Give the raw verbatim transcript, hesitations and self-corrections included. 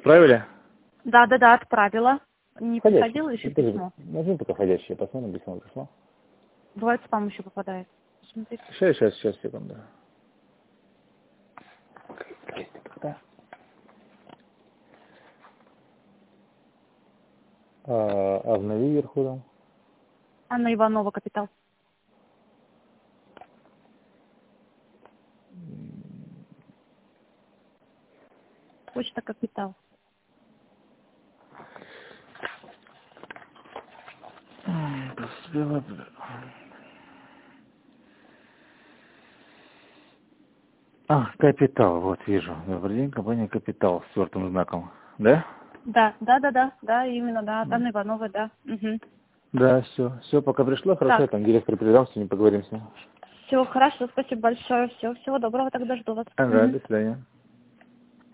отправили? Да, да, да, отправила. Не Входящее. приходило еще Это же- письмо? Нажми пока входящее, посмотрим, письмо пришло. Бывает, спам еще попадает. Смотрите. Сейчас, сейчас, сейчас, секунду. Да. А, обнови вверху там. Анна Иванова, Капитал. Почта Капитал. М, поспела, бля. А, Капитал, вот вижу. Добрый день, компания Капитал с твердым знаком. Да? Да, да, да, да, да, именно, да, от Анны Ивановой, да. Угу. Да, все. Все, пока пришло, хорошо, я Так, там директор передам, с ним поговорим с ним. все, хорошо, спасибо большое, все, всего доброго, тогда жду вас. Ага, Мгм. до свидания.